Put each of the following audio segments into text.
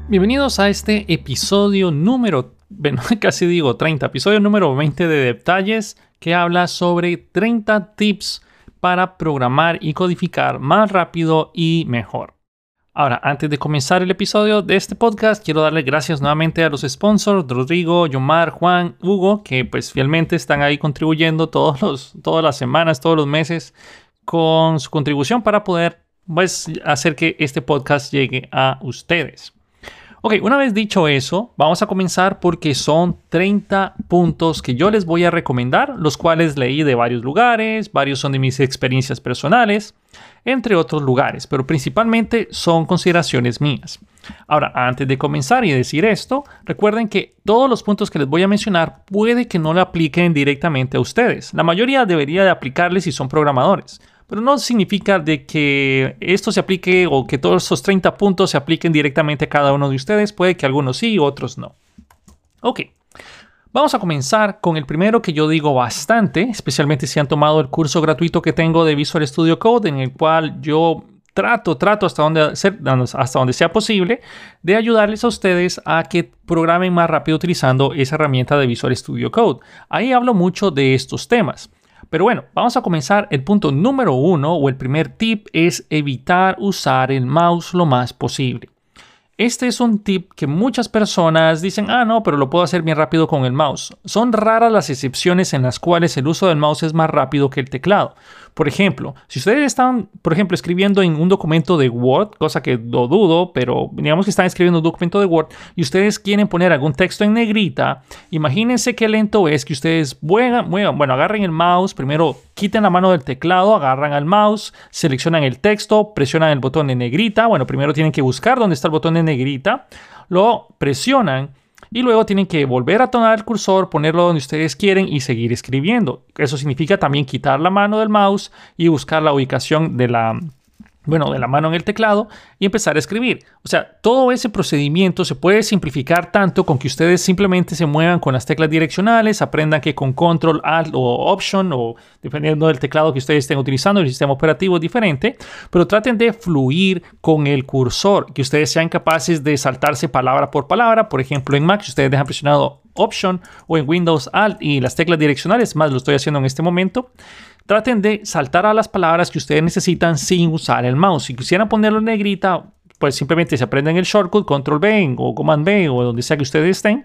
Bienvenidos a este episodio número, bueno, casi digo 30, episodio número 20 de Detalles, que habla sobre 30 tips para programar y codificar más rápido y mejor. Ahora, antes de comenzar el episodio de este podcast, quiero darle gracias nuevamente a los sponsors, Rodrigo, Yomar, Juan, Hugo, que pues fielmente están ahí contribuyendo todas las semanas, todos los meses, con su contribución para poder pues hacer que este podcast llegue a ustedes. Ok, una vez dicho eso, vamos a comenzar porque son 30 puntos que yo les voy a recomendar, los cuales leí de varios lugares, varios son de mis experiencias personales, entre otros lugares, pero principalmente son consideraciones mías. Ahora, antes de comenzar y decir esto, recuerden que todos los puntos que les voy a mencionar puede que no le apliquen directamente a ustedes. La mayoría debería de aplicarles si son programadores. Pero no significa de que esto se aplique o que todos esos 30 puntos se apliquen directamente a cada uno de ustedes. Puede que algunos sí y otros no. Ok, vamos a comenzar con el primero que yo digo bastante, especialmente si han tomado el curso gratuito que tengo de Visual Studio Code, en el cual yo trato hasta donde sea posible de ayudarles a ustedes a que programen más rápido utilizando esa herramienta de Visual Studio Code. Ahí hablo mucho de estos temas. Pero bueno, vamos a comenzar. El punto número 1 o el primer tip es evitar usar el mouse lo más posible. Este es un tip que muchas personas dicen, no, pero lo puedo hacer bien rápido con el mouse. Son raras las excepciones en las cuales el uso del mouse es más rápido que el teclado. Por ejemplo, si ustedes están, escribiendo en un documento de Word, cosa que lo dudo, pero digamos que están escribiendo un documento de Word y ustedes quieren poner algún texto en negrita, imagínense qué lento es que ustedes agarren el mouse, primero quiten la mano del teclado, agarran al mouse, seleccionan el texto, presionan el botón de negrita. Primero tienen que buscar dónde está el botón de negrita, lo presionan y luego tienen que volver a tomar el cursor, ponerlo donde ustedes quieren y seguir escribiendo. Eso significa también quitar la mano del mouse y buscar la ubicación de la mano en el teclado y empezar a escribir. O sea, todo ese procedimiento se puede simplificar tanto con que ustedes simplemente se muevan con las teclas direccionales, aprendan que con Control, Alt o Option, o dependiendo del teclado que ustedes estén utilizando, el sistema operativo es diferente, pero traten de fluir con el cursor, que ustedes sean capaces de saltarse palabra por palabra. Por ejemplo, en Mac, si ustedes dejan presionado Option, o en Windows Alt y las teclas direccionales, más lo estoy haciendo en este momento, traten de saltar a las palabras que ustedes necesitan sin usar el mouse. Si quisieran ponerlo en negrita, pues simplemente se aprenden el shortcut, Control B o Command B o donde sea que ustedes estén,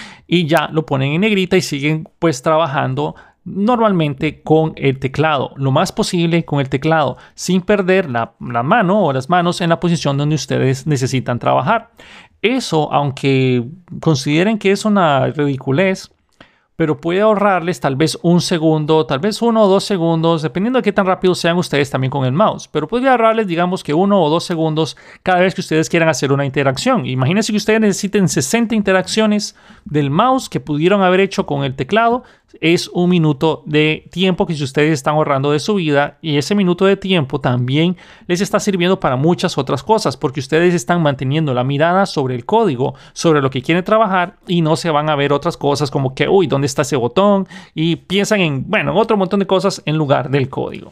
y ya lo ponen en negrita y siguen pues trabajando normalmente con el teclado, lo más posible con el teclado, sin perder la mano o las manos en la posición donde ustedes necesitan trabajar. Eso, aunque consideren que es una ridiculez, pero puede ahorrarles tal vez un segundo, tal vez 1 o 2 segundos, dependiendo de qué tan rápido sean ustedes también con el mouse. Pero puede ahorrarles, digamos que 1 o 2 segundos cada vez que ustedes quieran hacer una interacción. Imagínense que ustedes necesiten 60 interacciones del mouse que pudieron haber hecho con el teclado. Es un minuto de tiempo que si ustedes están ahorrando de su vida, y ese minuto de tiempo también les está sirviendo para muchas otras cosas, porque ustedes están manteniendo la mirada sobre el código, sobre lo que quieren trabajar, y no se van a ver otras cosas como que, ¿dónde está ese botón? Y piensan en, otro montón de cosas en lugar del código.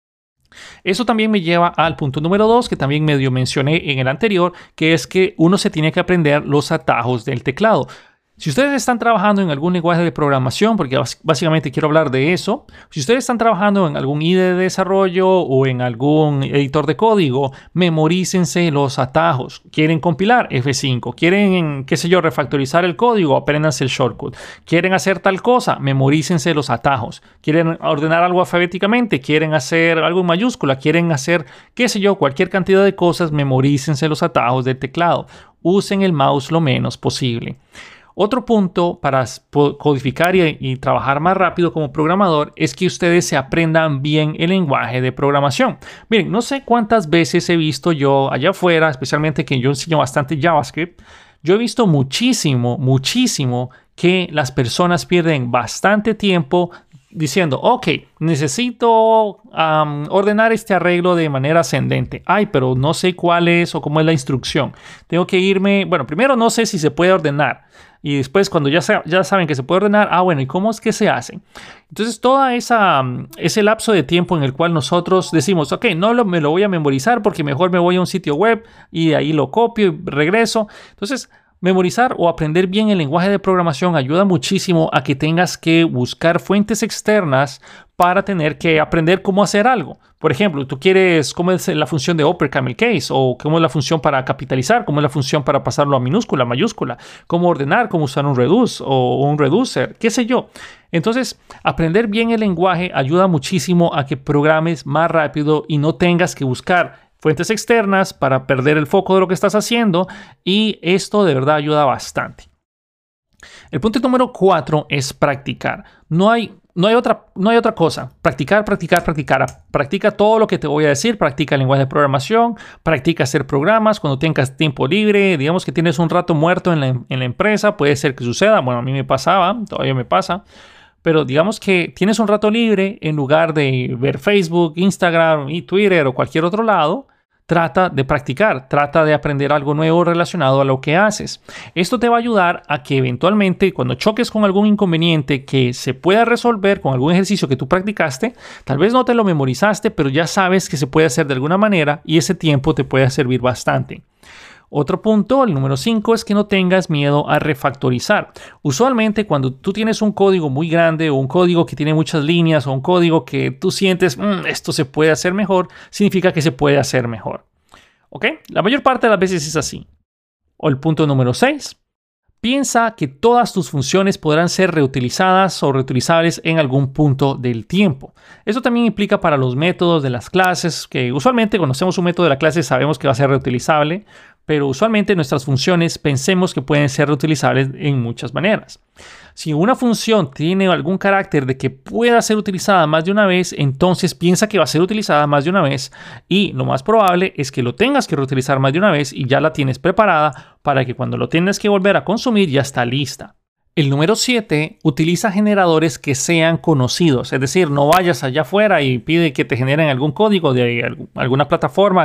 Eso también me lleva al punto número 2, que también medio mencioné en el anterior, que es que uno se tiene que aprender los atajos del teclado. Si ustedes están trabajando en algún lenguaje de programación, porque básicamente quiero hablar de eso, si ustedes están trabajando en algún IDE de desarrollo o en algún editor de código, memorícense los atajos. ¿Quieren compilar? F5. ¿Quieren, refactorizar el código? Apréndanse el shortcut. ¿Quieren hacer tal cosa? Memorícense los atajos. ¿Quieren ordenar algo alfabéticamente? ¿Quieren hacer algo en mayúscula? ¿Quieren hacer, cualquier cantidad de cosas? Memorícense los atajos del teclado. Usen el mouse lo menos posible. Otro punto para codificar y trabajar más rápido como programador es que ustedes se aprendan bien el lenguaje de programación. Miren, no sé cuántas veces he visto yo allá afuera, especialmente que yo enseño bastante JavaScript, yo he visto muchísimo que las personas pierden bastante tiempo diciendo, ok, necesito ordenar este arreglo de manera ascendente. Pero no sé cuál es o cómo es la instrucción. Tengo que irme, primero no sé si se puede ordenar. Y después cuando ya saben que se puede ordenar, bueno, ¿y cómo es que se hace? Entonces toda ese lapso de tiempo en el cual nosotros decimos, ok, me lo voy a memorizar porque mejor me voy a un sitio web y de ahí lo copio y regreso. Entonces, memorizar o aprender bien el lenguaje de programación ayuda muchísimo a que tengas que buscar fuentes externas para tener que aprender cómo hacer algo. Por ejemplo, tú quieres cómo es la función de upper camel case, o cómo es la función para capitalizar, cómo es la función para pasarlo a minúscula, mayúscula, cómo ordenar, cómo usar un reduce o un reducer, qué sé yo. Entonces, aprender bien el lenguaje ayuda muchísimo a que programes más rápido y no tengas que buscar fuentes externas para perder el foco de lo que estás haciendo, y esto de verdad ayuda bastante. El punto número 4 es practicar. No hay otra cosa. Practicar. Practica todo lo que te voy a decir. Practica el lenguaje de programación. Practica hacer programas cuando tengas tiempo libre. Digamos que tienes un rato muerto en la empresa. Puede ser que suceda. Bueno, a mí me pasaba. Todavía me pasa. Pero digamos que tienes un rato libre, en lugar de ver Facebook, Instagram y Twitter o cualquier otro lado, trata de practicar, trata de aprender algo nuevo relacionado a lo que haces. Esto te va a ayudar a que eventualmente, cuando choques con algún inconveniente que se pueda resolver con algún ejercicio que tú practicaste, tal vez no te lo memorizaste, pero ya sabes que se puede hacer de alguna manera y ese tiempo te puede servir bastante. Otro punto, el número 5, es que no tengas miedo a refactorizar. Usualmente cuando tú tienes un código muy grande o un código que tiene muchas líneas o un código que tú sientes, esto se puede hacer mejor, significa que se puede hacer mejor. ¿Ok? La mayor parte de las veces es así. O el punto número 6. Piensa que todas tus funciones podrán ser reutilizadas o reutilizables en algún punto del tiempo. Eso también implica para los métodos de las clases, que usualmente cuando hacemos un método de la clase sabemos que va a ser reutilizable, pero usualmente nuestras funciones pensemos que pueden ser reutilizables en muchas maneras. Si una función tiene algún carácter de que pueda ser utilizada más de una vez, entonces piensa que va a ser utilizada más de una vez, y lo más probable es que lo tengas que reutilizar más de una vez y ya la tienes preparada para que cuando lo tengas que volver a consumir ya está lista. El número 7, utiliza generadores que sean conocidos, es decir, no vayas allá afuera y pide que te generen algún código de alguna plataforma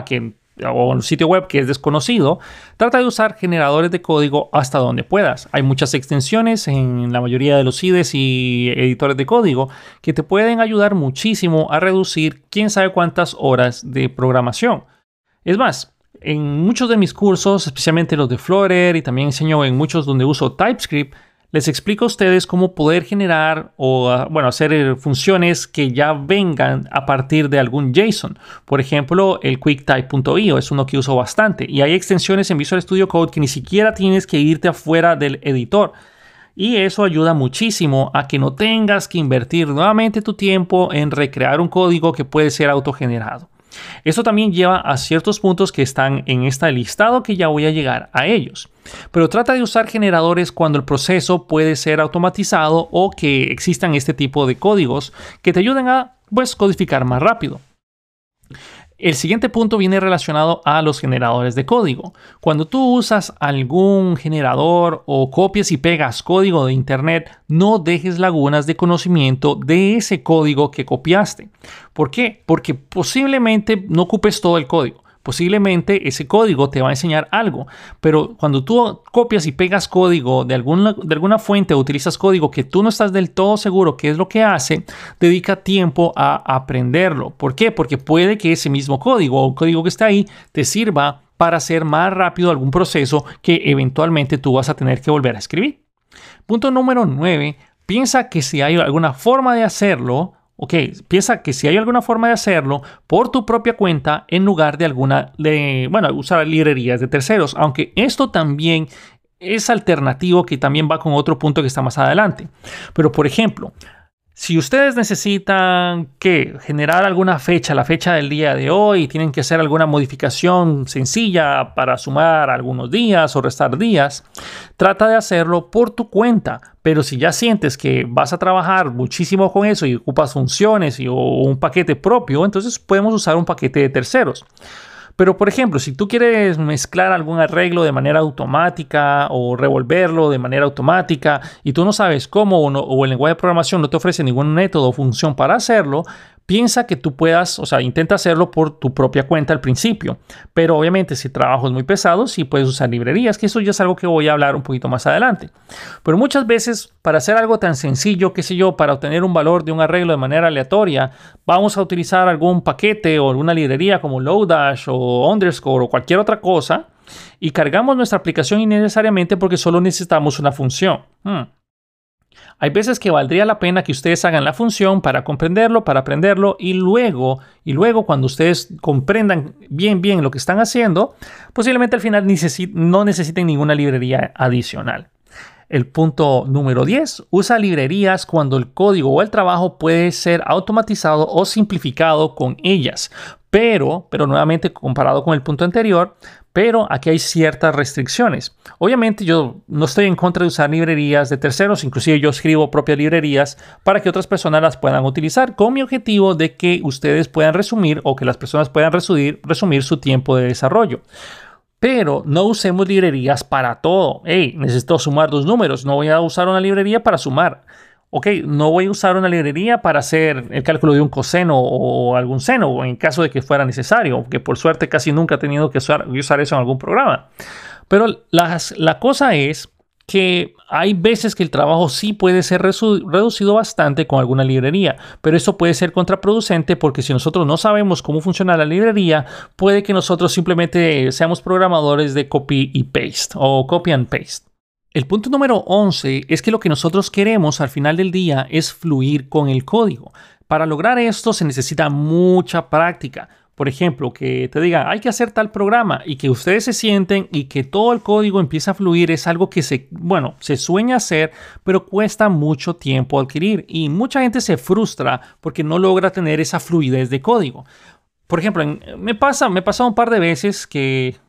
o un sitio web que es desconocido. Trata de usar generadores de código hasta donde puedas. Hay muchas extensiones en la mayoría de los IDEs y editores de código que te pueden ayudar muchísimo a reducir quién sabe cuántas horas de programación. Es más, en muchos de mis cursos, especialmente los de Flutter, y también enseño en muchos donde uso TypeScript, les explico a ustedes cómo poder generar o hacer funciones que ya vengan a partir de algún JSON. Por ejemplo, el QuickType.io es uno que uso bastante, y hay extensiones en Visual Studio Code que ni siquiera tienes que irte afuera del editor. Y eso ayuda muchísimo a que no tengas que invertir nuevamente tu tiempo en recrear un código que puede ser autogenerado. Esto también lleva a ciertos puntos que están en este listado, que ya voy a llegar a ellos. Pero trata de usar generadores cuando el proceso puede ser automatizado o que existan este tipo de códigos que te ayuden a codificar más rápido. El siguiente punto viene relacionado a los generadores de código. Cuando tú usas algún generador o copias y pegas código de internet, no dejes lagunas de conocimiento de ese código que copiaste. ¿Por qué? Porque posiblemente no ocupes todo el código. Posiblemente ese código te va a enseñar algo, pero cuando tú copias y pegas código de alguna fuente o utilizas código que tú no estás del todo seguro qué es lo que hace, dedica tiempo a aprenderlo. ¿Por qué? Porque puede que ese mismo código o código que está ahí te sirva para hacer más rápido algún proceso que eventualmente tú vas a tener que volver a escribir. Punto número 9. Piensa que si hay alguna forma de hacerlo, piensa que si hay alguna forma de hacerlo por tu propia cuenta en lugar de usar librerías de terceros, aunque esto también es alternativo, que también va con otro punto que está más adelante. Pero por ejemplo, si ustedes necesitan generar alguna fecha, la fecha del día de hoy, y tienen que hacer alguna modificación sencilla para sumar algunos días o restar días, trata de hacerlo por tu cuenta. Pero si ya sientes que vas a trabajar muchísimo con eso y ocupas funciones o un paquete propio, entonces podemos usar un paquete de terceros. Pero, por ejemplo, si tú quieres mezclar algún arreglo de manera automática o revolverlo de manera automática y tú no sabes cómo o el lenguaje de programación no te ofrece ningún método o función para hacerlo, piensa que tú puedas, o sea, intenta hacerlo por tu propia cuenta al principio. Pero obviamente si el trabajo es muy pesado, sí puedes usar librerías, que eso ya es algo que voy a hablar un poquito más adelante. Pero muchas veces para hacer algo tan sencillo, qué sé yo, para obtener un valor de un arreglo de manera aleatoria, vamos a utilizar algún paquete o alguna librería como Lodash o Underscore o cualquier otra cosa y cargamos nuestra aplicación innecesariamente porque solo necesitamos una función. Hay veces que valdría la pena que ustedes hagan la función para comprenderlo, para aprenderlo y luego cuando ustedes comprendan bien lo que están haciendo, posiblemente al final no necesiten ninguna librería adicional. El punto número 10, usa librerías cuando el código o el trabajo puede ser automatizado o simplificado con ellas. Pero nuevamente comparado con el punto anterior, pero aquí hay ciertas restricciones. Obviamente yo no estoy en contra de usar librerías de terceros, inclusive yo escribo propias librerías para que otras personas las puedan utilizar con mi objetivo de que ustedes puedan resumir o que las personas puedan resumir su tiempo de desarrollo. Pero no usemos librerías para todo. Hey, necesito sumar 2 números, no voy a usar una librería para sumar. Ok, no voy a usar una librería para hacer el cálculo de un coseno o algún seno, o en caso de que fuera necesario, que por suerte casi nunca he tenido que usar eso en algún programa. Pero la cosa es que hay veces que el trabajo sí puede ser reducido bastante con alguna librería, pero eso puede ser contraproducente porque si nosotros no sabemos cómo funciona la librería, puede que nosotros simplemente seamos programadores de copy y paste o copy and paste. El punto número 11 es que lo que nosotros queremos al final del día es fluir con el código. Para lograr esto se necesita mucha práctica. Por ejemplo, que te digan, hay que hacer tal programa y que ustedes se sienten y que todo el código empiece a fluir es algo que se sueña hacer, pero cuesta mucho tiempo adquirir y mucha gente se frustra porque no logra tener esa fluidez de código. Por ejemplo, me pasa un par de veces que,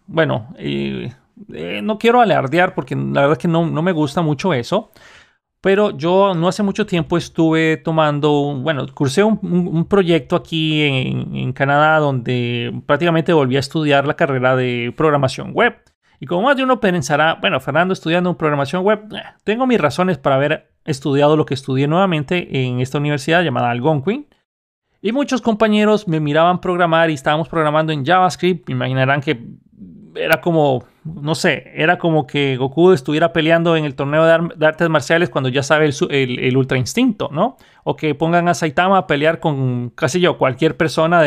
no quiero alardear porque la verdad es que no me gusta mucho eso. Pero yo no hace mucho tiempo estuve cursé un proyecto aquí en Canadá donde prácticamente volví a estudiar la carrera de programación web. Y como más de uno pensará, Fernando estudiando programación web, tengo mis razones para haber estudiado lo que estudié nuevamente en esta universidad llamada Algonquin. Y muchos compañeros me miraban programar y estábamos programando en JavaScript. Me imaginarán que era como, era como que Goku estuviera peleando en el torneo de artes marciales cuando ya sabe el ultra instinto, ¿no? O que pongan a Saitama a pelear con, casi yo, cualquier persona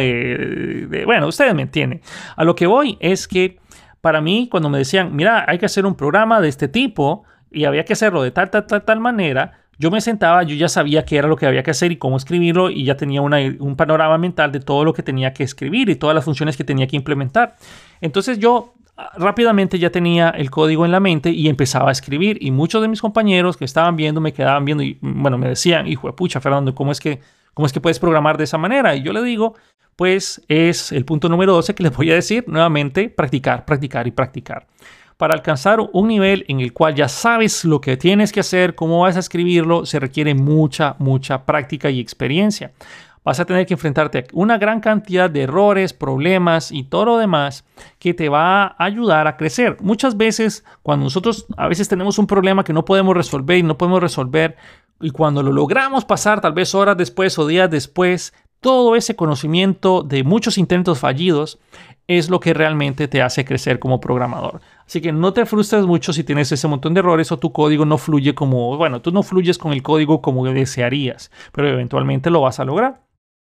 ustedes me entienden. A lo que voy es que para mí, cuando me decían, mira, hay que hacer un programa de este tipo y había que hacerlo de tal manera, yo me sentaba, yo ya sabía qué era lo que había que hacer y cómo escribirlo y ya tenía un panorama mental de todo lo que tenía que escribir y todas las funciones que tenía que implementar. Entonces yo rápidamente ya tenía el código en la mente y empezaba a escribir y muchos de mis compañeros que estaban viendo me quedaban viendo y me decían, hijo de pucha, Fernando, ¿cómo es que puedes programar de esa manera? Y yo le digo, pues es el punto número 12 que les voy a decir nuevamente, practicar, practicar y practicar. Para alcanzar un nivel en el cual ya sabes lo que tienes que hacer, cómo vas a escribirlo, se requiere mucha práctica y experiencia. Vas a tener que enfrentarte a una gran cantidad de errores, problemas y todo lo demás que te va a ayudar a crecer. Muchas veces, cuando nosotros a veces tenemos un problema que no podemos resolver y cuando lo logramos pasar tal vez horas después o días después, todo ese conocimiento de muchos intentos fallidos es lo que realmente te hace crecer como programador. Así que no te frustres mucho si tienes ese montón de errores o tu código no fluye tú no fluyes con el código como desearías, pero eventualmente lo vas a lograr.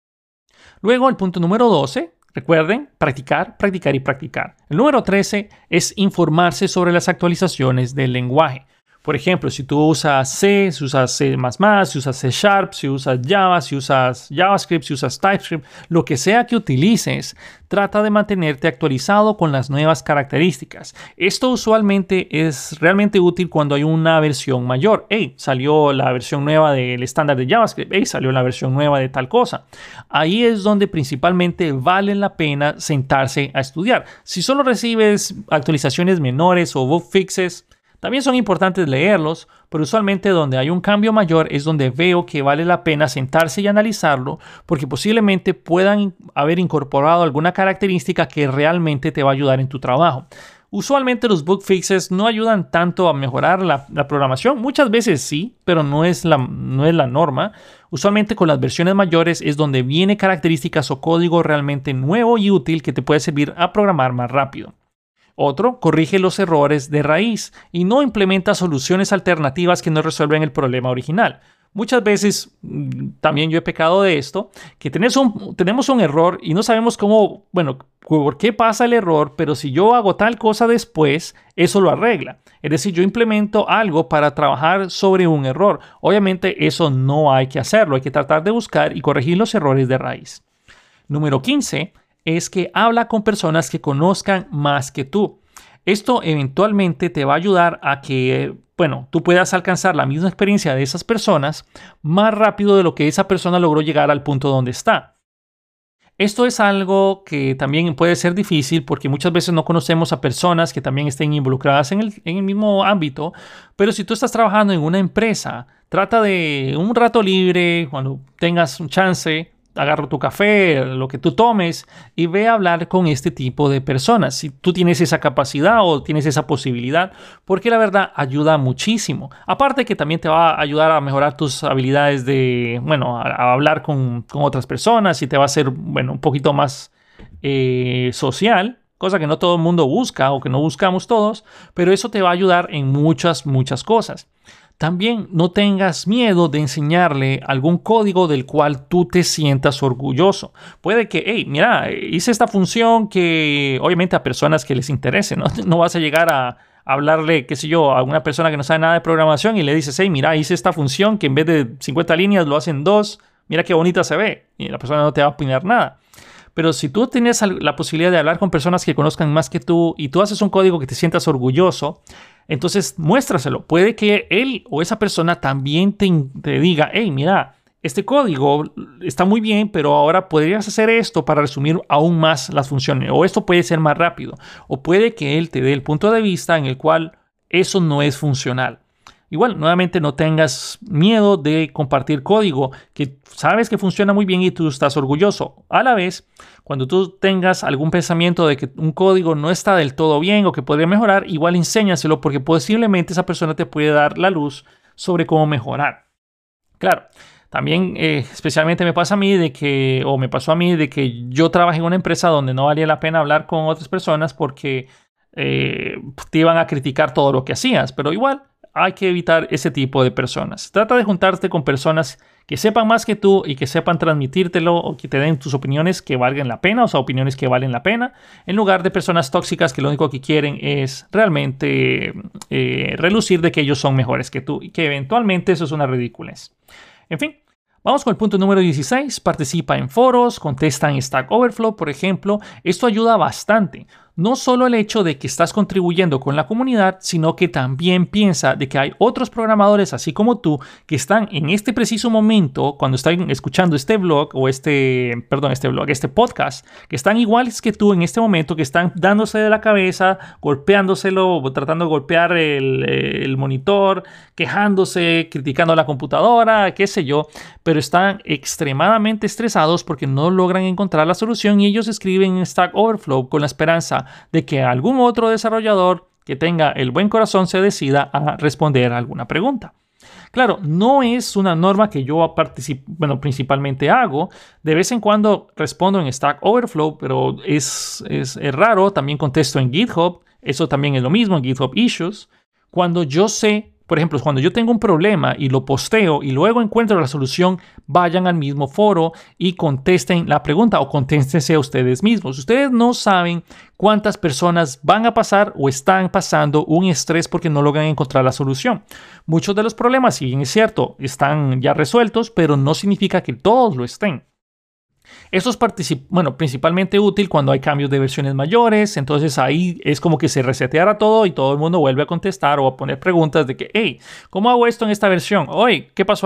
Luego, el punto número 12, recuerden, practicar, practicar y practicar. El número 13 es informarse sobre las actualizaciones del lenguaje. Por ejemplo, si tú usas C, si usas C++, si usas C#, si usas Java, si usas JavaScript, si usas TypeScript, lo que sea que utilices, trata de mantenerte actualizado con las nuevas características. Esto usualmente es realmente útil cuando hay una versión mayor. Salió la versión nueva del estándar de JavaScript. Salió la versión nueva de tal cosa. Ahí es donde principalmente vale la pena sentarse a estudiar. Si solo recibes actualizaciones menores o bug fixes, también son importantes leerlos, pero usualmente donde hay un cambio mayor es donde veo que vale la pena sentarse y analizarlo porque posiblemente puedan haber incorporado alguna característica que realmente te va a ayudar en tu trabajo. Usualmente los bug fixes no ayudan tanto a mejorar la programación. Muchas veces sí, pero no es la norma. Usualmente con las versiones mayores es donde viene características o código realmente nuevo y útil que te puede servir a programar más rápido. Otro, corrige los errores de raíz y no implementa soluciones alternativas que no resuelven el problema original. Muchas veces, también yo he pecado de esto, que tenemos un error y no sabemos por qué pasa el error, pero si yo hago tal cosa después, eso lo arregla. Es decir, yo implemento algo para trabajar sobre un error. Obviamente eso no hay que hacerlo, hay que tratar de buscar y corregir los errores de raíz. Número 15 es que habla con personas que conozcan más que tú. Esto eventualmente te va a ayudar a que, tú puedas alcanzar la misma experiencia de esas personas más rápido de lo que esa persona logró llegar al punto donde está. Esto es algo que también puede ser difícil porque muchas veces no conocemos a personas que también estén involucradas en el mismo ámbito, pero si tú estás trabajando en una empresa, trata de un rato libre, cuando tengas un chance, agarra tu café, lo que tú tomes y ve a hablar con este tipo de personas. Si tú tienes esa capacidad o tienes esa posibilidad, porque la verdad ayuda muchísimo. Aparte que también te va a ayudar a mejorar tus habilidades de, a hablar con otras personas y te va a hacer, un poquito más social, cosa que no todo el mundo busca o que no buscamos todos, pero eso te va a ayudar en muchas, muchas cosas. También no tengas miedo de enseñarle algún código del cual tú te sientas orgulloso. Puede que, mira, hice esta función que obviamente a personas que les interese, ¿no? No vas a llegar a hablarle, qué sé yo, a una persona que no sabe nada de programación y le dices, mira, hice esta función que en vez de 50 líneas lo hacen 2, mira qué bonita se ve. Y la persona no te va a opinar nada. Pero si tú tienes la posibilidad de hablar con personas que conozcan más que tú y tú haces un código que te sientas orgulloso, entonces muéstraselo. Puede que él o esa persona también te diga, mira, este código está muy bien, pero ahora podrías hacer esto para resumir aún más las funciones. O esto puede ser más rápido. O puede que él te dé el punto de vista en el cual eso no es funcional. Igual, nuevamente, no tengas miedo de compartir código que sabes que funciona muy bien y tú estás orgulloso. A la vez, cuando tú tengas algún pensamiento de que un código no está del todo bien o que podría mejorar, igual enséñaselo porque posiblemente esa persona te puede dar la luz sobre cómo mejorar. Claro, también especialmente me pasó a mí de que yo trabajé en una empresa donde no valía la pena hablar con otras personas porque te iban a criticar todo lo que hacías, pero igual hay que evitar ese tipo de personas. Trata de juntarte con personas que sepan más que tú y que sepan transmitírtelo o que te den tus opiniones que valgan la pena, o sea, opiniones que valen la pena, en lugar de personas tóxicas que lo único que quieren es realmente relucir de que ellos son mejores que tú y que eventualmente eso es una ridiculez. En fin. Vamos con el punto número 16. Participa en foros, contesta en Stack Overflow, por ejemplo. Esto ayuda bastante. No solo el hecho de que estás contribuyendo con la comunidad, sino que también piensa de que hay otros programadores así como tú que están en este preciso momento, cuando están escuchando este podcast, que están iguales que tú en este momento, que están dándose de la cabeza, golpeándoselo, tratando de golpear el monitor, quejándose, criticando la computadora, qué sé yo, pero están extremadamente estresados porque no logran encontrar la solución y ellos escriben en Stack Overflow con la esperanza de que algún otro desarrollador que tenga el buen corazón se decida a responder a alguna pregunta. Claro, no es una norma que yo principalmente hago. De vez en cuando respondo en Stack Overflow, pero es raro. También contesto en GitHub. Eso también es lo mismo en GitHub Issues. Cuando yo sé, por ejemplo, cuando yo tengo un problema y lo posteo y luego encuentro la solución, vayan al mismo foro y contesten la pregunta o contéstense a ustedes mismos. Ustedes no saben cuántas personas van a pasar o están pasando un estrés porque no logran encontrar la solución. Muchos de los problemas, si bien es cierto, están ya resueltos, pero no significa que todos lo estén. Esto es principalmente útil cuando hay cambios de versiones mayores, entonces ahí es como que se reseteara todo y todo el mundo vuelve a contestar o a poner preguntas de que, ¿cómo hago esto en esta versión? Oye, ¿qué pasó aquí?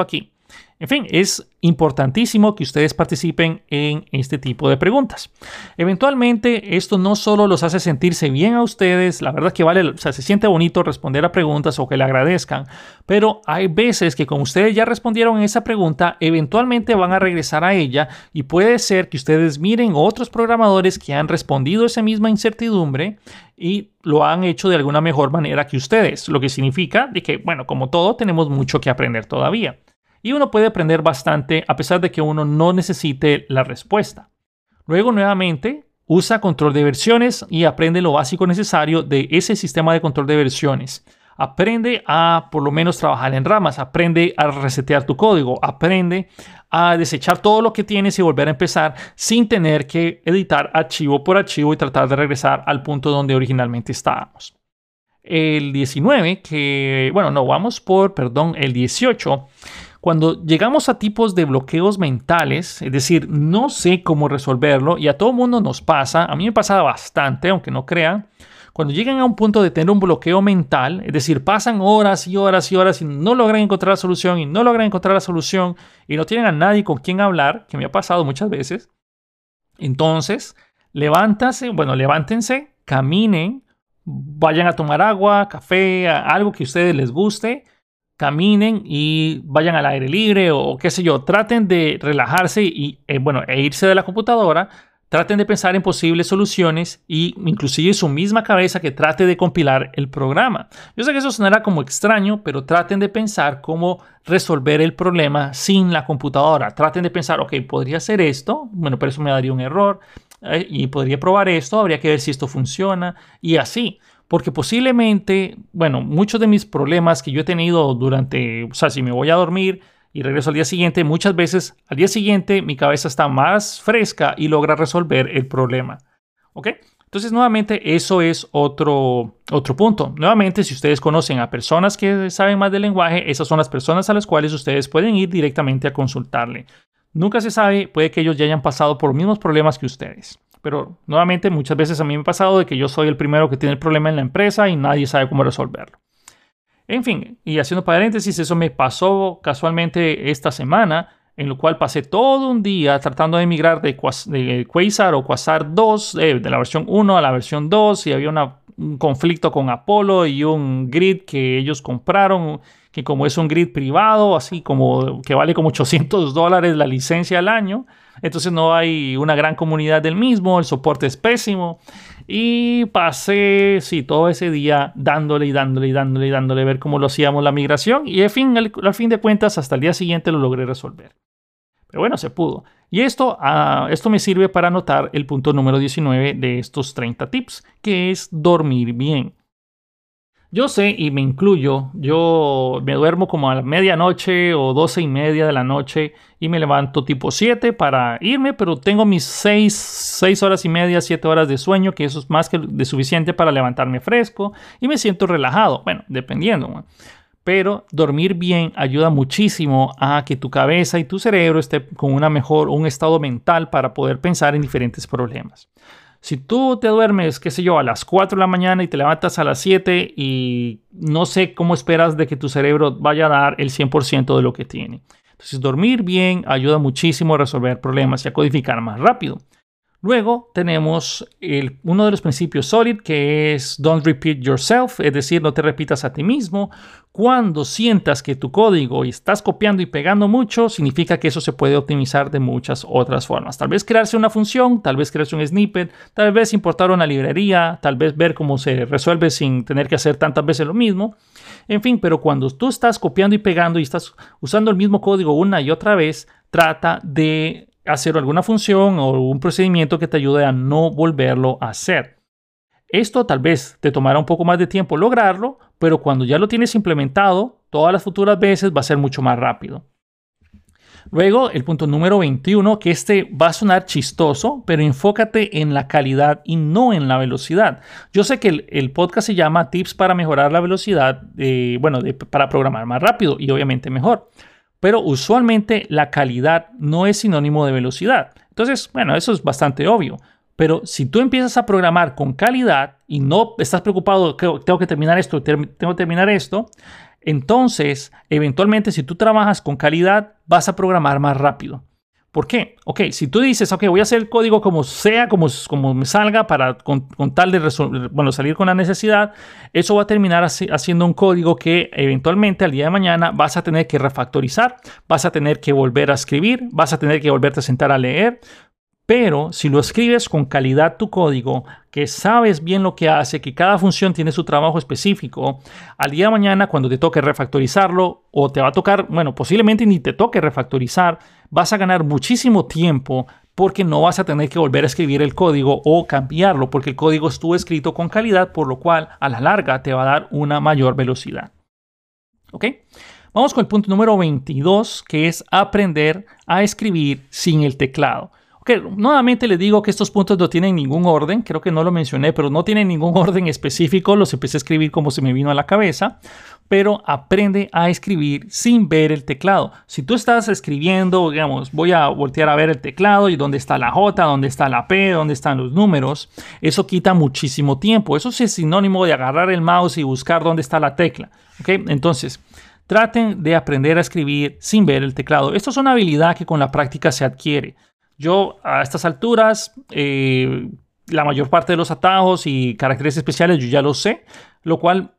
En fin, es importantísimo que ustedes participen en este tipo de preguntas. Eventualmente, esto no solo los hace sentirse bien a ustedes, la verdad que vale, o sea, se siente bonito responder a preguntas o que le agradezcan, pero hay veces que como ustedes ya respondieron esa pregunta, eventualmente van a regresar a ella y puede ser que ustedes miren otros programadores que han respondido esa misma incertidumbre y lo han hecho de alguna mejor manera que ustedes, lo que significa de que, bueno, como todo, tenemos mucho que aprender todavía. Y uno puede aprender bastante a pesar de que uno no necesite la respuesta. Luego, nuevamente, usa control de versiones y aprende lo básico necesario de ese sistema de control de versiones. Aprende a, por lo menos, trabajar en ramas. Aprende a resetear tu código. Aprende a desechar todo lo que tienes y volver a empezar sin tener que editar archivo por archivo y tratar de regresar al punto donde originalmente estábamos. El 19, el 18. Cuando llegamos a tipos de bloqueos mentales, es decir, no sé cómo resolverlo y a todo mundo nos pasa, a mí me pasa bastante, aunque no crean, cuando llegan a un punto de tener un bloqueo mental, es decir, pasan horas y horas y horas y no logran encontrar la solución y no logran encontrar la solución y no tienen a nadie con quien hablar, que me ha pasado muchas veces, entonces levántense, caminen, vayan a tomar agua, café, algo que a ustedes les guste, caminen y vayan al aire libre o qué sé yo, traten de relajarse e irse de la computadora, traten de pensar en posibles soluciones y inclusive su misma cabeza que trate de compilar el programa. Yo sé que eso sonará como extraño, pero traten de pensar cómo resolver el problema sin la computadora. Traten de pensar, ok, podría hacer esto, bueno, pero eso me daría un error y podría probar esto, habría que ver si esto funciona y así. Porque posiblemente, muchos de mis problemas que yo he tenido si me voy a dormir y regreso al día siguiente, muchas veces al día siguiente mi cabeza está más fresca y logra resolver el problema. ¿Ok? Entonces, nuevamente, eso es otro punto. Nuevamente, si ustedes conocen a personas que saben más del lenguaje, esas son las personas a las cuales ustedes pueden ir directamente a consultarle. Nunca se sabe, puede que ellos ya hayan pasado por los mismos problemas que ustedes. Pero nuevamente muchas veces a mí me ha pasado de que yo soy el primero que tiene el problema en la empresa y nadie sabe cómo resolverlo. En fin, y haciendo paréntesis, eso me pasó casualmente esta semana, en lo cual pasé todo un día tratando de migrar de Quasar o Quasar 2, de la versión 1 a la versión 2, y había un conflicto con Apollo y un grid que ellos compraron, que como es un grid privado, así como que vale como $800 la licencia al año, entonces no hay una gran comunidad del mismo, el soporte es pésimo. Y pasé, todo ese día dándole a ver cómo lo hacíamos la migración. Y al fin de cuentas, hasta el día siguiente lo logré resolver. Pero bueno, se pudo. Y esto me sirve para anotar el punto número 19 de estos 30 tips, que es dormir bien. Yo sé, y me incluyo, yo me duermo como a la medianoche o 12:30 de la noche y me levanto tipo 7 para irme, pero tengo mis 6 horas y media, 7 horas de sueño, que eso es más que de suficiente para levantarme fresco y me siento relajado, dependiendo, ¿no? Pero dormir bien ayuda muchísimo a que tu cabeza y tu cerebro esté con un estado mental para poder pensar en diferentes problemas. Si tú te duermes, a las 4 de la mañana y te levantas a las 7 y no sé cómo esperas de que tu cerebro vaya a dar el 100% de lo que tiene. Entonces, dormir bien ayuda muchísimo a resolver problemas y a codificar más rápido. Luego tenemos uno de los principios SOLID, que es Don't Repeat Yourself, es decir, no te repitas a ti mismo. Cuando sientas que tu código y estás copiando y pegando mucho, significa que eso se puede optimizar de muchas otras formas. Tal vez crearse una función, tal vez crearse un snippet, tal vez importar una librería, tal vez ver cómo se resuelve sin tener que hacer tantas veces lo mismo. En fin, pero cuando tú estás copiando y pegando y estás usando el mismo código una y otra vez, trata de hacer alguna función o un procedimiento que te ayude a no volverlo a hacer. Esto tal vez te tomará un poco más de tiempo lograrlo, pero cuando ya lo tienes implementado, todas las futuras veces va a ser mucho más rápido. Luego, el punto número 21, que va a sonar chistoso, pero enfócate en la calidad y no en la velocidad. Yo sé que el podcast se llama Tips para mejorar la velocidad, para programar más rápido y obviamente mejor. Pero usualmente la calidad no es sinónimo de velocidad. Entonces, eso es bastante obvio. Pero si tú empiezas a programar con calidad y no estás preocupado, tengo que terminar esto, entonces, eventualmente, si tú trabajas con calidad, vas a programar más rápido. ¿Por qué? Ok, si tú dices, ok, voy a hacer el código como sea, como me salga, con tal de salir con la necesidad, eso va a terminar haciendo un código que eventualmente al día de mañana vas a tener que refactorizar, vas a tener que volver a escribir, vas a tener que volverte a sentar a leer. Pero si lo escribes con calidad tu código, que sabes bien lo que hace, que cada función tiene su trabajo específico, al día de mañana cuando te toque refactorizarlo o te va a tocar, bueno, posiblemente ni te toque refactorizar, vas a ganar muchísimo tiempo porque no vas a tener que volver a escribir el código o cambiarlo porque el código estuvo escrito con calidad, por lo cual a la larga te va a dar una mayor velocidad. ¿Ok? Vamos con el punto número 22, que es aprender a escribir sin el teclado. Nuevamente les digo que estos puntos no tienen ningún orden, creo que no lo mencioné, pero no tienen ningún orden específico, los empecé a escribir como se me vino a la cabeza, pero aprende a escribir sin ver el teclado. Si tú estás escribiendo, digamos, voy a voltear a ver el teclado y dónde está la J, dónde está la P, dónde están los números, eso quita muchísimo tiempo. Eso sí es sinónimo de agarrar el mouse y buscar dónde está la tecla. ¿Okay? Entonces, traten de aprender a escribir sin ver el teclado. Esto es una habilidad que con la práctica se adquiere. Yo a estas alturas, la mayor parte de los atajos y caracteres especiales yo ya los sé, lo cual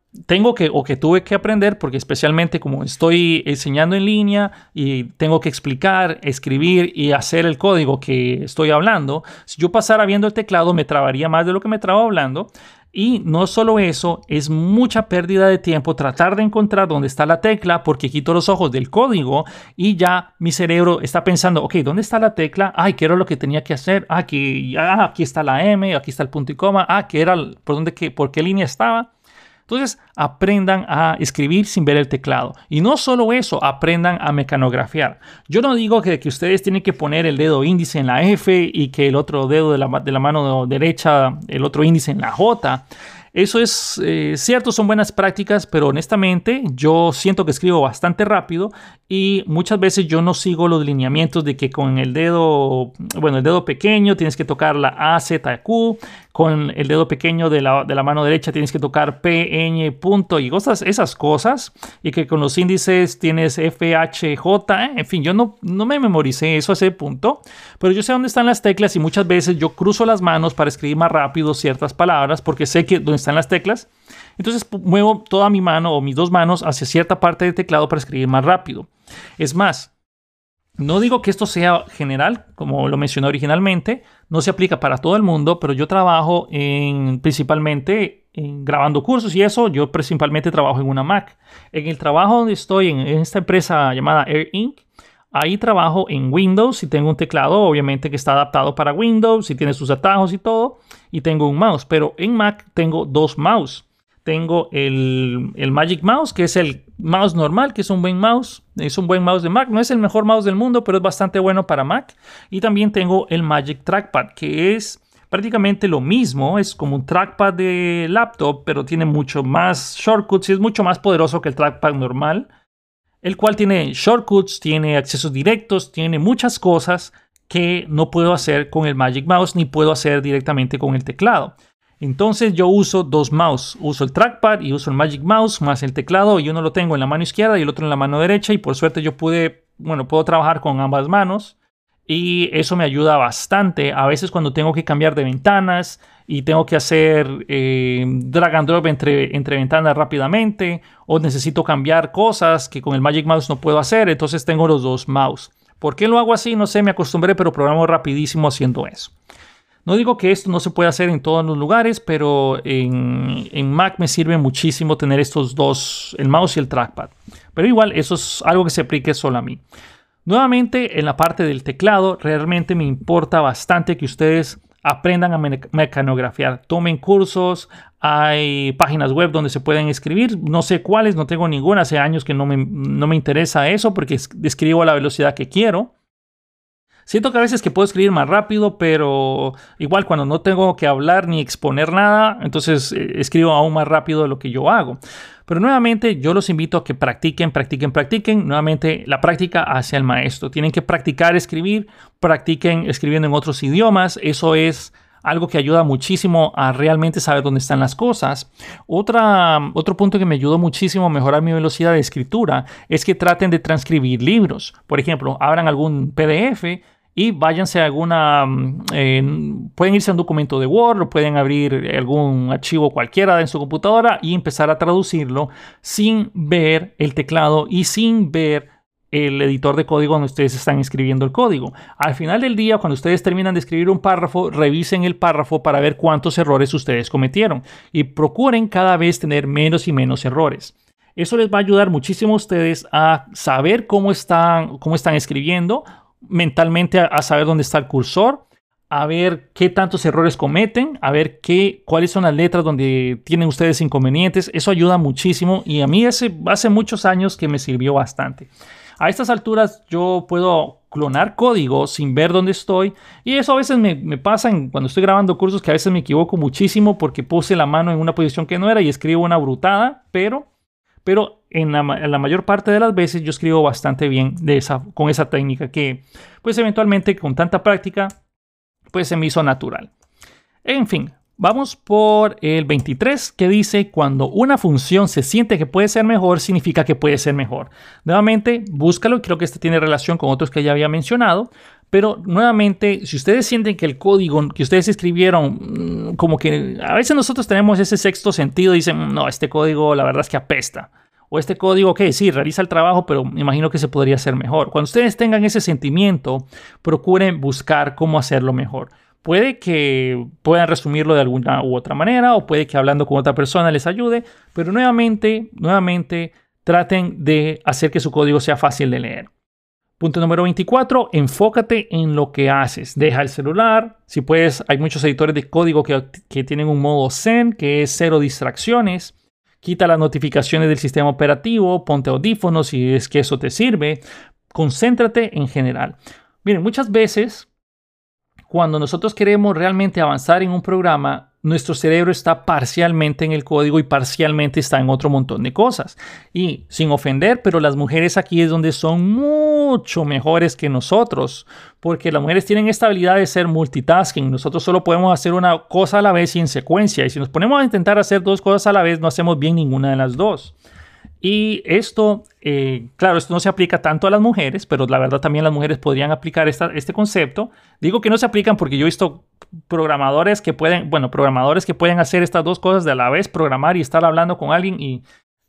tuve que aprender porque especialmente como estoy enseñando en línea y tengo que explicar, escribir y hacer el código que estoy hablando, si yo pasara viendo el teclado me trabaría más de lo que me trabo hablando. Y no solo eso, es mucha pérdida de tiempo tratar de encontrar dónde está la tecla porque quito los ojos del código y ya mi cerebro está pensando, ok, ¿dónde está la tecla? Ay, ¿qué era lo que tenía que hacer? Aquí está la M, aquí está el punto y coma. ¿Qué era? ¿Por qué línea estaba? Entonces, aprendan a escribir sin ver el teclado. Y no solo eso, aprendan a mecanografiar. Yo no digo que ustedes tienen que poner el dedo índice en la F y que el otro dedo de la mano derecha, el otro índice en la J. Eso es cierto, son buenas prácticas, pero honestamente yo siento que escribo bastante rápido y muchas veces yo no sigo los lineamientos de que con el dedo pequeño tienes que tocar la A, Z, Q, con el dedo pequeño de la mano derecha tienes que tocar P, Ñ, punto y esas cosas, y que con los índices tienes F, H, J, en fin, yo no me memoricé eso a ese punto, pero yo sé dónde están las teclas y muchas veces yo cruzo las manos para escribir más rápido ciertas palabras porque sé que dónde están las teclas. Entonces muevo toda mi mano o mis dos manos hacia cierta parte del teclado para escribir más rápido. Es más, no digo que esto sea general, como lo mencioné originalmente, no se aplica para todo el mundo, pero yo trabajo principalmente grabando cursos y eso, yo principalmente trabajo en una Mac. En el trabajo donde estoy, en esta empresa llamada Air Inc., ahí trabajo en Windows y tengo un teclado, obviamente, que está adaptado para Windows y tiene sus atajos y todo, y tengo un mouse, pero en Mac tengo dos mouse. Tengo el Magic Mouse, que es el mouse normal, que es un buen mouse de Mac. No es el mejor mouse del mundo, pero es bastante bueno para Mac. Y también tengo el Magic Trackpad, que es prácticamente lo mismo. Es como un trackpad de laptop, pero tiene mucho más shortcuts y es mucho más poderoso que el trackpad normal. El cual tiene shortcuts, tiene accesos directos, tiene muchas cosas que no puedo hacer con el Magic Mouse ni puedo hacer directamente con el teclado. Entonces yo uso dos mouse, uso el trackpad y uso el Magic Mouse más el teclado y uno lo tengo en la mano izquierda y el otro en la mano derecha y por suerte yo puedo trabajar con ambas manos y eso me ayuda bastante. A veces cuando tengo que cambiar de ventanas y tengo que hacer drag and drop entre ventanas rápidamente o necesito cambiar cosas que con el Magic Mouse no puedo hacer, entonces tengo los dos mouse. ¿Por qué lo hago así? No sé, me acostumbré, pero programo rapidísimo haciendo eso. No digo que esto no se puede hacer en todos los lugares, pero en Mac me sirve muchísimo tener estos dos, el mouse y el trackpad. Pero igual, eso es algo que se aplique solo a mí. Nuevamente, en la parte del teclado, realmente me importa bastante que ustedes aprendan a mecanografiar. Tomen cursos, hay páginas web donde se pueden escribir. No sé cuáles, no tengo ninguna. Hace años que no me interesa eso porque escribo a la velocidad que quiero. Siento que a veces que puedo escribir más rápido, pero igual cuando no tengo que hablar ni exponer nada, entonces escribo aún más rápido de lo que yo hago. Pero nuevamente yo los invito a que practiquen. Nuevamente la práctica hacia el maestro. Tienen que practicar escribir, practiquen escribiendo en otros idiomas. Eso es algo que ayuda muchísimo a realmente saber dónde están las cosas. Otro punto que me ayudó muchísimo a mejorar mi velocidad de escritura es que traten de transcribir libros. Por ejemplo, abran algún PDF y váyanse a pueden irse a un documento de Word o pueden abrir algún archivo cualquiera en su computadora y empezar a traducirlo sin ver el teclado y sin ver el editor de código donde ustedes están escribiendo el código. Al final del día, cuando ustedes terminan de escribir un párrafo, revisen el párrafo para ver cuántos errores ustedes cometieron y procuren cada vez tener menos y menos errores. Eso les va a ayudar muchísimo a ustedes a saber cómo están escribiendo, mentalmente a saber dónde está el cursor, a ver qué tantos errores cometen, a ver cuáles son las letras donde tienen ustedes inconvenientes. Eso ayuda muchísimo y a mí hace muchos años que me sirvió bastante. A estas alturas yo puedo clonar código sin ver dónde estoy y eso a veces me pasa cuando estoy grabando cursos, que a veces me equivoco muchísimo porque puse la mano en una posición que no era y escribo una brutada, pero en la mayor parte de las veces yo escribo bastante bien con esa técnica que pues eventualmente con tanta práctica pues se me hizo natural. En fin. Vamos por el 23, que dice: cuando una función se siente que puede ser mejor, significa que puede ser mejor. Nuevamente, búscalo y creo que este tiene relación con otros que ya había mencionado. Pero nuevamente, si ustedes sienten que el código que ustedes escribieron, como que a veces nosotros tenemos ese sexto sentido y dicen, no, este código la verdad es que apesta. O este código, ok, sí, realiza el trabajo, pero me imagino que se podría hacer mejor. Cuando ustedes tengan ese sentimiento, procuren buscar cómo hacerlo mejor. Puede que puedan resumirlo de alguna u otra manera o puede que hablando con otra persona les ayude, pero nuevamente traten de hacer que su código sea fácil de leer. Punto número 24, enfócate en lo que haces. Deja el celular. Si puedes, hay muchos editores de código que tienen un modo Zen, que es 0 distracciones. Quita las notificaciones del sistema operativo, ponte audífonos si es que eso te sirve. Concéntrate en general. Miren, muchas veces cuando nosotros queremos realmente avanzar en un programa, nuestro cerebro está parcialmente en el código y parcialmente está en otro montón de cosas. Y sin ofender, pero las mujeres aquí es donde son mucho mejores que nosotros, porque las mujeres tienen esta habilidad de ser multitasking. Nosotros solo podemos hacer una cosa a la vez y en secuencia. Y si nos ponemos a intentar hacer dos cosas a la vez, no hacemos bien ninguna de las dos. Y esto, claro, esto no se aplica tanto a las mujeres, pero la verdad también las mujeres podrían aplicar este concepto. Digo que no se aplican porque yo he visto programadores que pueden hacer estas dos cosas de a la vez, programar y estar hablando con alguien y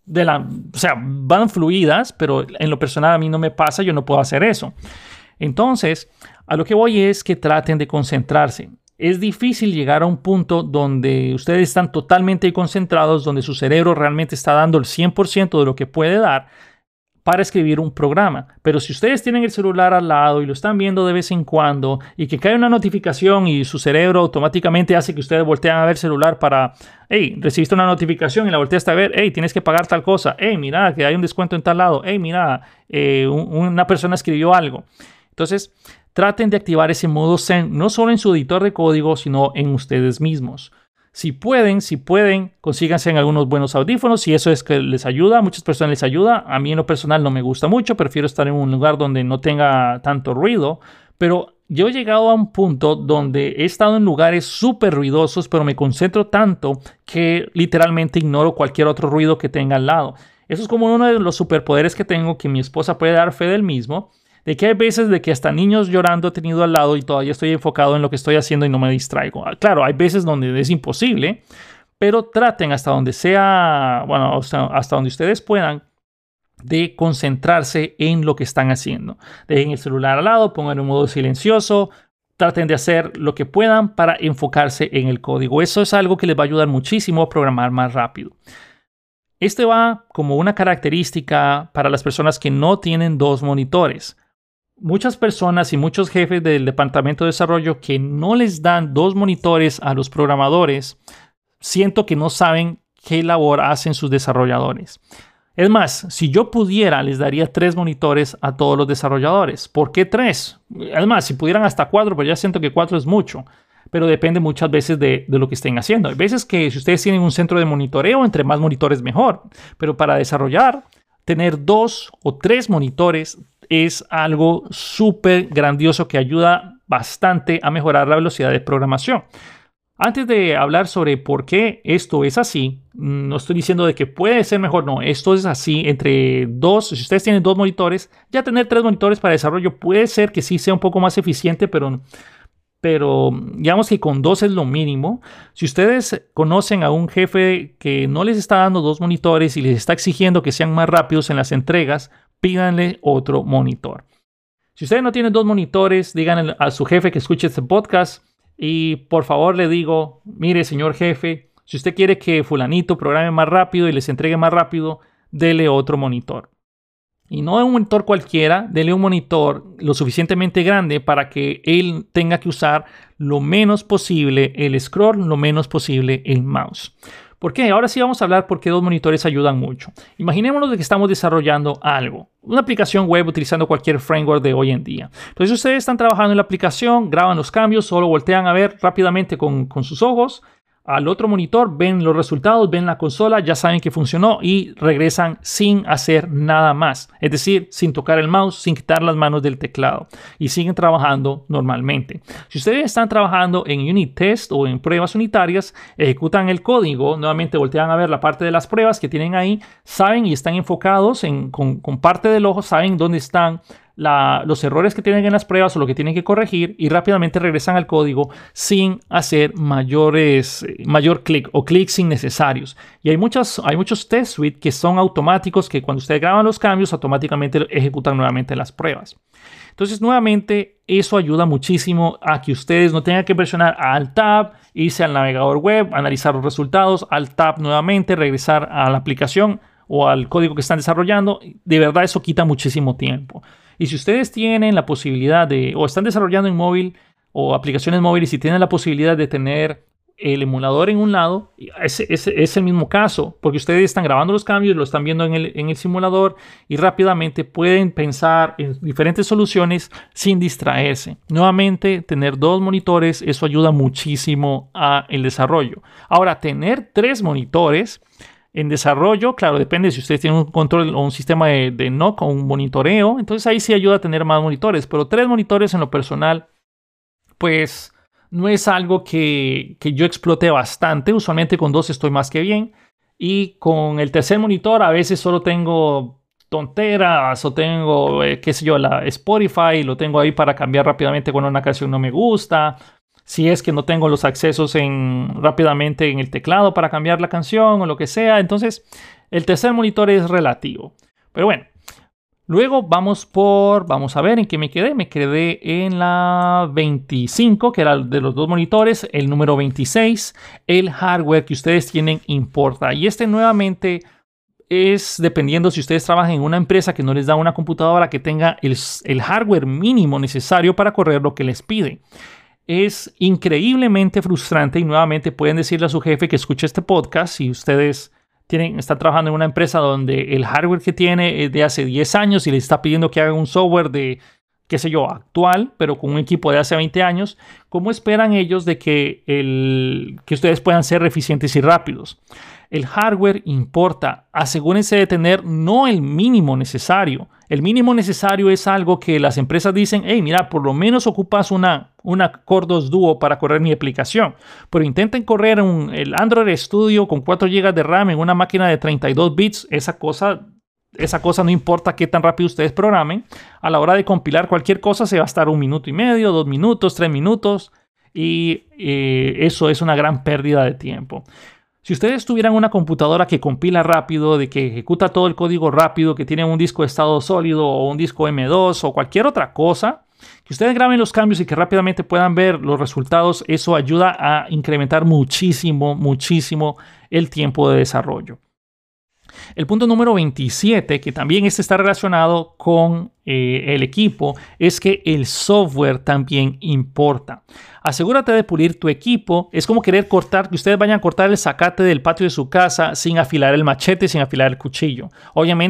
o sea, van fluidas, pero en lo personal a mí no me pasa, yo no puedo hacer eso. Entonces, a lo que voy es que traten de concentrarse. Es difícil llegar a un punto donde ustedes están totalmente concentrados, donde su cerebro realmente está dando el 100% de lo que puede dar para escribir un programa. Pero si ustedes tienen el celular al lado y lo están viendo de vez en cuando y que cae una notificación y su cerebro automáticamente hace que ustedes volteen a ver el celular para, hey, recibiste una notificación y la volteaste a ver, hey, tienes que pagar tal cosa, hey, mira, que hay un descuento en tal lado, hey, mira, una persona escribió algo. Entonces, traten de activar ese modo Zen, no solo en su editor de código, sino en ustedes mismos. Si pueden, consíganse en algunos buenos audífonos, si eso es que les ayuda, a muchas personas les ayuda. A mí en lo personal no me gusta mucho, prefiero estar en un lugar donde no tenga tanto ruido, pero yo he llegado a un punto donde he estado en lugares súper ruidosos, pero me concentro tanto que literalmente ignoro cualquier otro ruido que tenga al lado. Eso es como uno de los superpoderes que tengo, que mi esposa puede dar fe del mismo. De que hay veces de que hasta niños llorando he tenido al lado y todavía estoy enfocado en lo que estoy haciendo y no me distraigo. Claro, hay veces donde es imposible, pero traten hasta donde sea, bueno, hasta donde ustedes puedan, de concentrarse en lo que están haciendo. Dejen el celular al lado, pongan en modo silencioso, traten de hacer lo que puedan para enfocarse en el código. Eso es algo que les va a ayudar muchísimo a programar más rápido. Este va como una característica para las personas que no tienen dos monitores. Muchas personas y muchos jefes del departamento de desarrollo que no les dan dos monitores a los programadores, siento que no saben qué labor hacen sus desarrolladores. Es más, si yo pudiera, les daría 3 monitores a todos los desarrolladores. ¿Por qué 3? Es más, si pudieran hasta 4, pero ya siento que 4 es mucho. Pero depende muchas veces de lo que estén haciendo. Hay veces que si ustedes tienen un centro de monitoreo, entre más monitores mejor. Pero para desarrollar, tener 2 o 3 monitores es algo súper grandioso que ayuda bastante a mejorar la velocidad de programación. Antes de hablar sobre por qué esto es así, no estoy diciendo de que puede ser mejor, no, esto es así entre dos, si ustedes tienen 2 monitores, ya tener 3 monitores para desarrollo puede ser que sí sea un poco más eficiente, pero digamos que con 2 es lo mínimo. Si ustedes conocen a un jefe que no les está dando 2 monitores y les está exigiendo que sean más rápidos en las entregas, pídanle otro monitor. Si ustedes no tienen 2 monitores, díganle a su jefe que escuche este podcast y por favor le digo, mire señor jefe, si usted quiere que fulanito programe más rápido y les entregue más rápido, dele otro monitor. Y no un monitor cualquiera, dele un monitor lo suficientemente grande para que él tenga que usar lo menos posible el scroll, lo menos posible el mouse. ¿Por qué? Ahora sí vamos a hablar por qué 2 monitores ayudan mucho. Imaginémonos de que estamos desarrollando algo, una aplicación web utilizando cualquier framework de hoy en día. Entonces ustedes están trabajando en la aplicación, graban los cambios, solo voltean a ver rápidamente con sus ojos al otro monitor, ven los resultados, ven la consola, ya saben que funcionó y regresan sin hacer nada más. Es decir, sin tocar el mouse, sin quitar las manos del teclado y siguen trabajando normalmente. Si ustedes están trabajando en unit test o en pruebas unitarias, ejecutan el código, nuevamente voltean a ver la parte de las pruebas que tienen ahí, saben y están enfocados con parte del ojo, saben dónde están los errores que tienen en las pruebas o lo que tienen que corregir y rápidamente regresan al código sin hacer mayor clic o clics innecesarios. Y hay muchos test suite que son automáticos, que cuando ustedes graban los cambios automáticamente ejecutan nuevamente las pruebas. Entonces nuevamente eso ayuda muchísimo a que ustedes no tengan que presionar Alt Tab, irse al navegador web, analizar los resultados, Alt Tab nuevamente, regresar a la aplicación o al código que están desarrollando. De verdad eso quita muchísimo tiempo. Y si ustedes tienen la posibilidad o están desarrollando en móvil o aplicaciones móviles y tienen la posibilidad de tener el emulador en un lado, es el mismo caso, porque ustedes están grabando los cambios, lo están viendo en el simulador y rápidamente pueden pensar en diferentes soluciones sin distraerse. Nuevamente, tener 2 monitores, eso ayuda muchísimo al desarrollo. Ahora, tener 3 monitores en desarrollo, claro, depende si ustedes tienen un control o un sistema de NOC o un monitoreo, entonces ahí sí ayuda a tener más monitores, pero 3 monitores en lo personal, pues no es algo que yo explote bastante. Usualmente con 2 estoy más que bien, y con el tercer monitor a veces solo tengo tonteras o tengo, qué sé yo, la Spotify, lo tengo ahí para cambiar rápidamente cuando una canción no me gusta. Si es que no tengo los accesos rápidamente en el teclado para cambiar la canción o lo que sea. Entonces, el tercer monitor es relativo. Pero bueno, luego vamos a ver en qué me quedé. Me quedé en la 25, que era de los 2 monitores. El número 26, el hardware que ustedes tienen importa. Y nuevamente es dependiendo si ustedes trabajan en una empresa que no les da una computadora que tenga el hardware mínimo necesario para correr lo que les pide. Es increíblemente frustrante y nuevamente pueden decirle a su jefe que escuche este podcast si ustedes están trabajando en una empresa donde el hardware que tiene es de hace 10 años y les está pidiendo que hagan un software de, qué sé yo, actual, pero con un equipo de hace 20 años. ¿Cómo esperan ellos de que ustedes puedan ser eficientes y rápidos? El hardware importa. Asegúrense de tener no el mínimo necesario. El mínimo necesario es algo que las empresas dicen, hey, mira, por lo menos ocupas una Core 2 Duo para correr mi aplicación. Pero intenten correr el Android Studio con 4 GB de RAM en una máquina de 32 bits. Esa cosa no importa qué tan rápido ustedes programen. A la hora de compilar cualquier cosa se va a estar 1 minuto y medio, 2 minutos, 3 minutos. Y eso es una gran pérdida de tiempo. Si ustedes tuvieran una computadora que compila rápido, de que ejecuta todo el código rápido, que tiene un disco de estado sólido o un disco M2 o cualquier otra cosa, que ustedes graben los cambios y que rápidamente puedan ver los resultados, eso ayuda a incrementar muchísimo, muchísimo el tiempo de desarrollo. El punto número 27, que también está relacionado con el equipo, es que el software también importa. Asegúrate de pulir tu equipo. Es como querer que ustedes vayan a cortar el zacate del patio de su casa sin afilar el machete, sin afilar el cuchillo. Obviamente,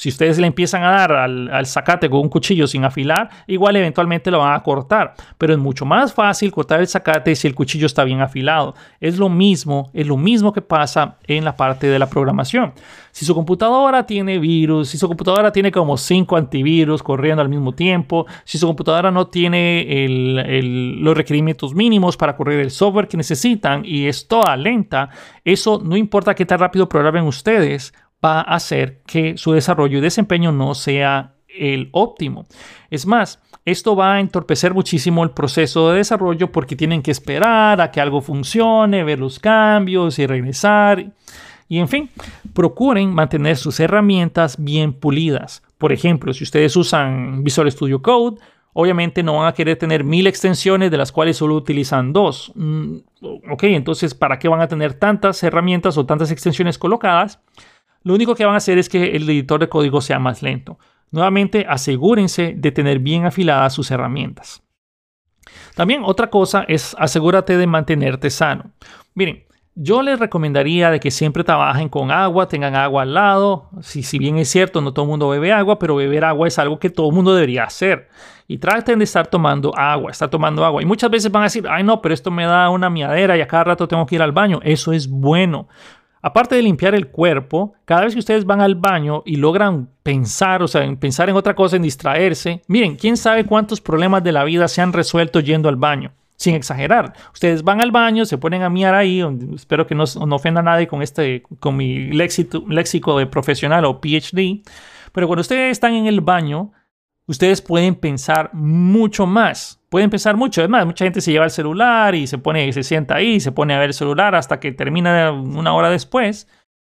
Si ustedes le empiezan a dar al zacate con un cuchillo sin afilar, igual eventualmente lo van a cortar. Pero es mucho más fácil cortar el zacate si el cuchillo está bien afilado. Es lo mismo que pasa en la parte de la programación. Si su computadora tiene virus, si su computadora tiene como 5 antivirus corriendo al mismo tiempo, si su computadora no tiene los requerimientos mínimos para correr el software que necesitan y es toda lenta, eso no importa qué tan rápido programen ustedes, va a hacer que su desarrollo y desempeño no sea el óptimo. Es más, esto va a entorpecer muchísimo el proceso de desarrollo porque tienen que esperar a que algo funcione, ver los cambios y regresar. Y en fin, procuren mantener sus herramientas bien pulidas. Por ejemplo, si ustedes usan Visual Studio Code, obviamente no van a querer tener 1000 extensiones de las cuales solo utilizan 2. Ok, entonces, ¿para qué van a tener tantas herramientas o tantas extensiones colocadas? Lo único que van a hacer es que el editor de código sea más lento. Nuevamente, asegúrense de tener bien afiladas sus herramientas. También otra cosa es asegúrate de mantenerte sano. Miren, yo les recomendaría de que siempre trabajen con agua, tengan agua al lado. Si bien es cierto, no todo el mundo bebe agua, pero beber agua es algo que todo el mundo debería hacer. Y traten de estar tomando agua, Y muchas veces van a decir, ay no, pero esto me da una miadera y a cada rato tengo que ir al baño. Eso es bueno. Aparte de limpiar el cuerpo, cada vez que ustedes van al baño y logran pensar, pensar en otra cosa, en distraerse, miren, quién sabe cuántos problemas de la vida se han resuelto yendo al baño. Sin exagerar, ustedes van al baño, se ponen a miar ahí, espero que no ofenda a nadie con mi léxico de profesional o PhD, pero cuando ustedes están en el baño, ustedes pueden pensar mucho más. Pueden pensar mucho. Además, mucha gente se lleva el celular y se sienta ahí, se pone a ver el celular hasta que termina una hora después.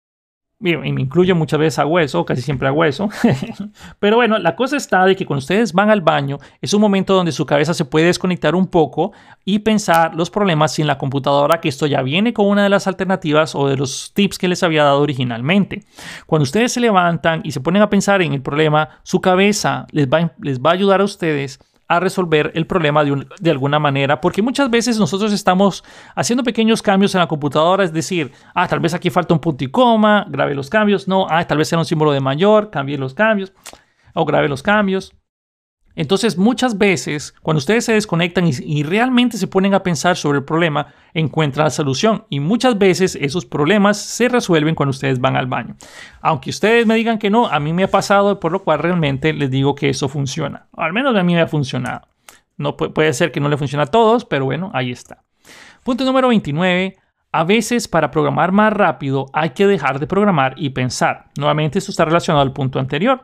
Y me incluye muchas veces a hueso, casi siempre a hueso. Pero bueno, la cosa está de que cuando ustedes van al baño, es un momento donde su cabeza se puede desconectar un poco y pensar los problemas sin la computadora, que esto ya viene con una de las alternativas o de los tips que les había dado originalmente. Cuando ustedes se levantan y se ponen a pensar en el problema, su cabeza les va a ayudar a ustedes a resolver el problema de alguna manera, porque muchas veces nosotros estamos haciendo pequeños cambios en la computadora, es decir, tal vez aquí falta un punto y coma, grabe los cambios, no, tal vez era un símbolo de mayor, cambie los cambios, o grabe los cambios. Entonces, muchas veces, cuando ustedes se desconectan y realmente se ponen a pensar sobre el problema, encuentran la solución. Y muchas veces esos problemas se resuelven cuando ustedes van al baño. Aunque ustedes me digan que no, a mí me ha pasado, por lo cual realmente les digo que eso funciona. O al menos a mí me ha funcionado. No puede ser que no le funcione a todos, pero bueno, ahí está. Punto número 29. A veces, para programar más rápido, hay que dejar de programar y pensar. Nuevamente, esto está relacionado al punto anterior.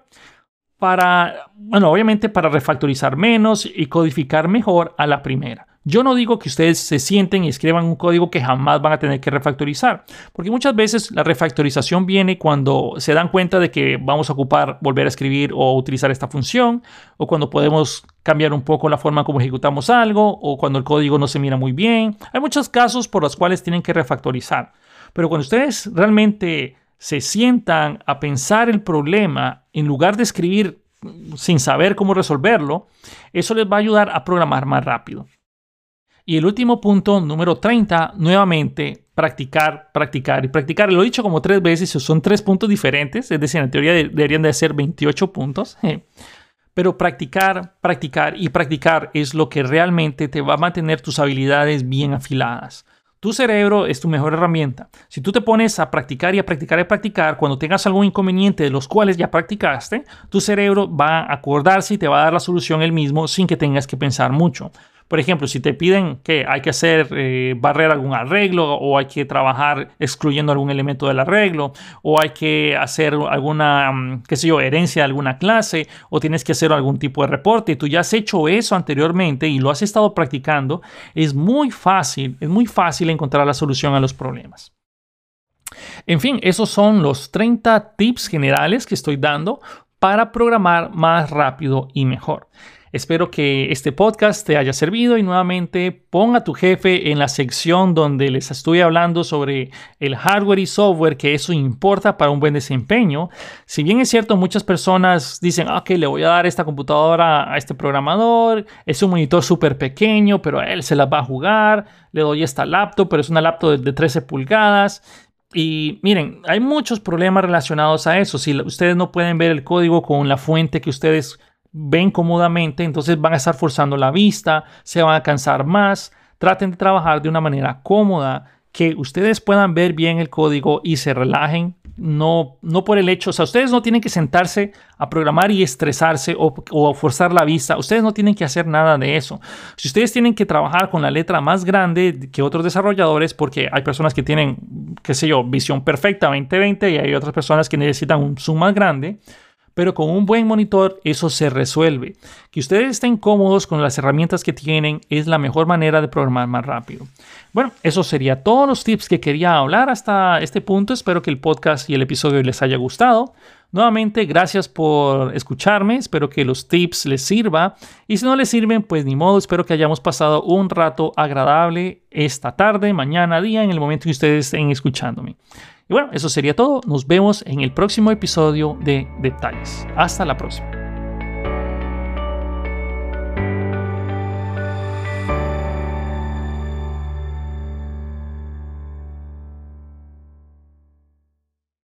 Obviamente para refactorizar menos y codificar mejor a la primera. Yo no digo que ustedes se sienten y escriban un código que jamás van a tener que refactorizar, porque muchas veces la refactorización viene cuando se dan cuenta de que vamos a volver a escribir o utilizar esta función, o cuando podemos cambiar un poco la forma como ejecutamos algo, o cuando el código no se mira muy bien. Hay muchos casos por los cuales tienen que refactorizar, pero cuando ustedes realmente se sientan a pensar el problema en lugar de escribir sin saber cómo resolverlo, eso les va a ayudar a programar más rápido. Y el último punto, número 30, nuevamente, practicar, practicar y practicar. Lo he dicho como 3 veces, son 3 puntos diferentes, es decir, en teoría deberían de ser 28 puntos. Pero practicar, practicar y practicar es lo que realmente te va a mantener tus habilidades bien afiladas. Tu cerebro es tu mejor herramienta. Si tú te pones a practicar y a practicar y a practicar, cuando tengas algún inconveniente de los cuales ya practicaste, tu cerebro va a acordarse y te va a dar la solución él mismo sin que tengas que pensar mucho. Por ejemplo, si te piden que hay que barrer algún arreglo, o hay que trabajar excluyendo algún elemento del arreglo, o hay que hacer alguna, herencia de alguna clase, o tienes que hacer algún tipo de reporte, y tú ya has hecho eso anteriormente y lo has estado practicando, es muy fácil encontrar la solución a los problemas. En fin, esos son los 30 tips generales que estoy dando para programar más rápido y mejor. Espero que este podcast te haya servido y nuevamente pon a tu jefe en la sección donde les estoy hablando sobre el hardware y software, que eso importa para un buen desempeño. Si bien es cierto, muchas personas dicen, ok, le voy a dar esta computadora a este programador, es un monitor súper pequeño, pero a él se la va a jugar, le doy esta laptop, pero es una laptop de 13 pulgadas. Y miren, hay muchos problemas relacionados a eso. Si ustedes no pueden ver el código con la fuente que ustedes ven cómodamente, entonces van a estar forzando la vista, se van a cansar más. Traten de trabajar de una manera cómoda, que ustedes puedan ver bien el código y se relajen. No por el hecho, o sea, ustedes no tienen que sentarse a programar y estresarse o forzar la vista. Ustedes no tienen que hacer nada de eso. Si ustedes tienen que trabajar con la letra más grande que otros desarrolladores, porque hay personas que tienen, qué sé yo, visión perfecta 20/20 y hay otras personas que necesitan un zoom más grande, pero con un buen monitor eso se resuelve. Que ustedes estén cómodos con las herramientas que tienen es la mejor manera de programar más rápido. Bueno, eso sería todos los tips que quería hablar hasta este punto. Espero que el podcast y el episodio les haya gustado. Nuevamente, gracias por escucharme. Espero que los tips les sirvan. Y si no les sirven, pues ni modo. Espero que hayamos pasado un rato agradable esta tarde, mañana, día, en el momento que ustedes estén escuchándome. Y bueno, eso sería todo. Nos vemos en el próximo episodio de Detalles. Hasta la próxima.